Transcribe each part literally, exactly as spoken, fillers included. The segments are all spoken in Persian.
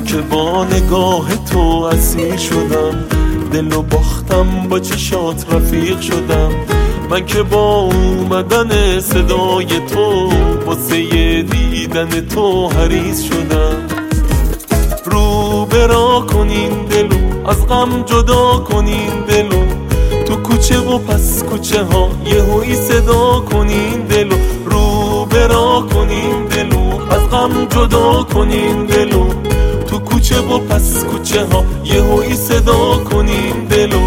که با نگاه تو اسیر شدم، دل و باختم با چشات رفیق شدم. من که با اومدن صدای تو واسه دیدن تو حریص شدم. رو برا کنین دلو، از غم جدا کنین دلو، تو کوچه و پس کوچه ها یهویی صدا کنین دلو. رو برا کنین دلو، از غم جدا کنین دلو، تو کوچه و پس کوچه ها یهویی صدا کنین دلو.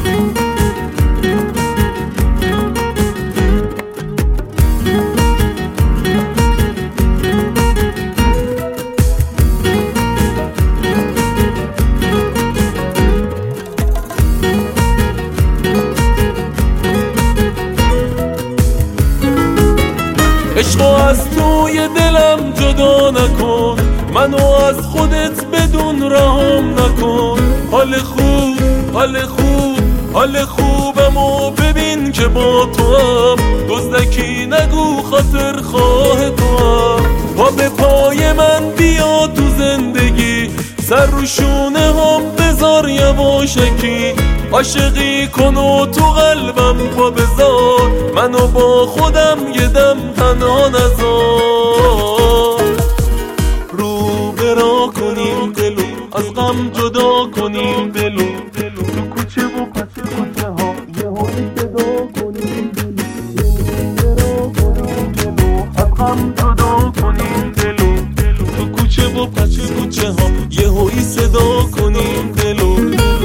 عشقو از توی دلم جدا نکن، منو از خودت بدون رهام نکن. حال خوب حال خوب حال خوبمو ببین که با تو هم دزدکی نگو خاطر خواه تو هم. پا به پای من بیا تو زندگی، سر رو شونه هم بذار یواشکی. عاشقی کن و تو قلبم پا بذار، منو با خودم یه دم تنها نذار. رو برا کنیم دلو، از غم جدا کنیم دلو، تو کوچه و پس کوچه ها یهویی صدا کنیم دلو. از غم جدا کنیم دلو، تو کوچه و پس کوچه ها یهویی صدا کنیم دلو.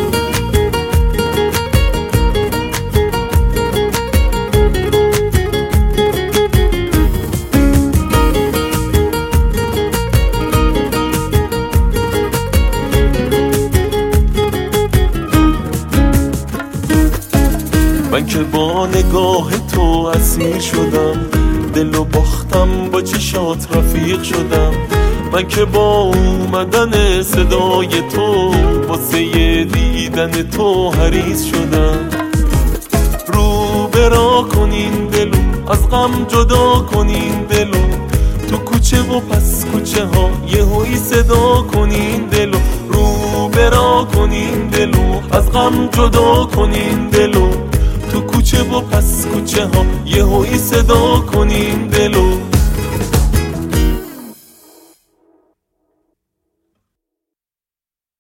من که با نگاه تو اسیر شدم، دل و باختم با چشات رفیق شدم. من که با اومدن صدای تو واسه دیدن تو حریص شدم. رو برا کنین دلو، از غم جدا کنین دلو، تو کوچه و پس کوچه ها یهویی صدا کنین دلو. رو برا کنین دلو، از غم جدا کنین دلو، تو کوچه و پس کوچه ها یهویی صدا کنین دلو.